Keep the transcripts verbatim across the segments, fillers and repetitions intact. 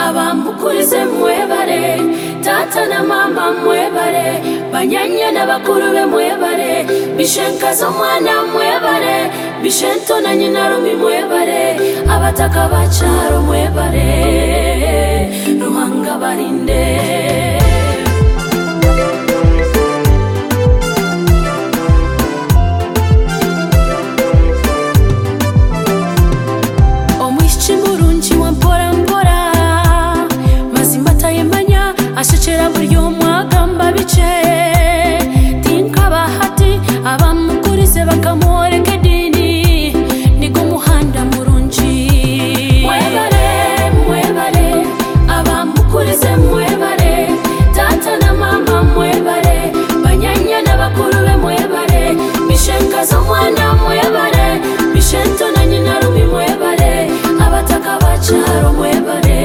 abamukurize mwebare, tata na mama mwebare, banyanya na bakuru be mwebare, bishenkazo mwana mwebare, bishento na nyina rumi mwebare, abataka bacharo mwebare, Ruhanga barinde. Ashechera buryo mwagamba bice tinka bahati abamukurize bakamworeka dini nigo muhanda murunji mwebare mwebare abamukurize mwebare tata na mama mwebare banyanya na bakuru be mwebare bishenkazo mwana mwebare bishento na nyina rumi mwebare abataka bacharo mwebare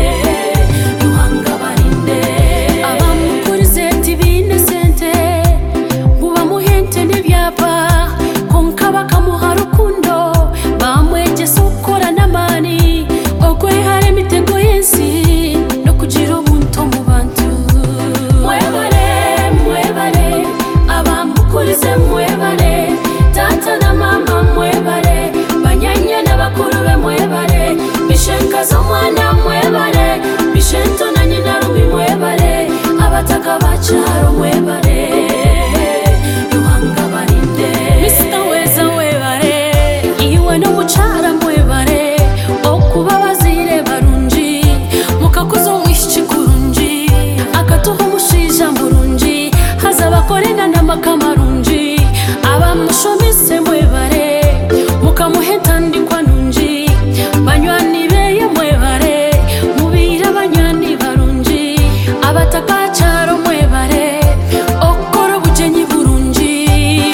bishenkazo mwana mwebare bishento na nyina rumi mwebare abataka bacharo mwebare Ruhanga barinde Mister Weza webare iwe no mucara mwebare okuba bazire barunji mukakuzo mwishi kurunji akatuho mushija murunji hazaba korena na makamarunji abamushomise mwebare mukamuhetandi kwa nunji banywani abataka mwebare okoro bujenyi burunji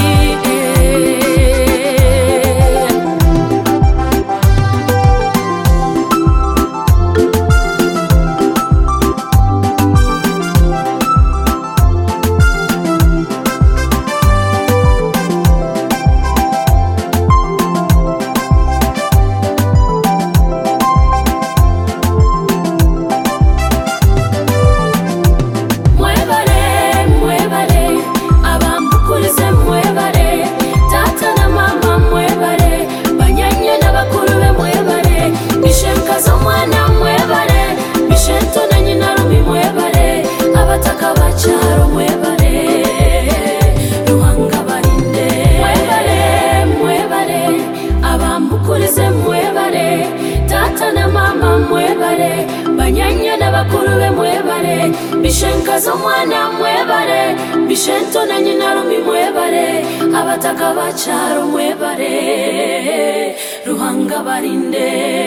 banyanya na bakuru be mwebare bishenkazo mwana mwebare bishento na nyina rumi mwebare abataka bacharo mwebare Ruhanga barinde.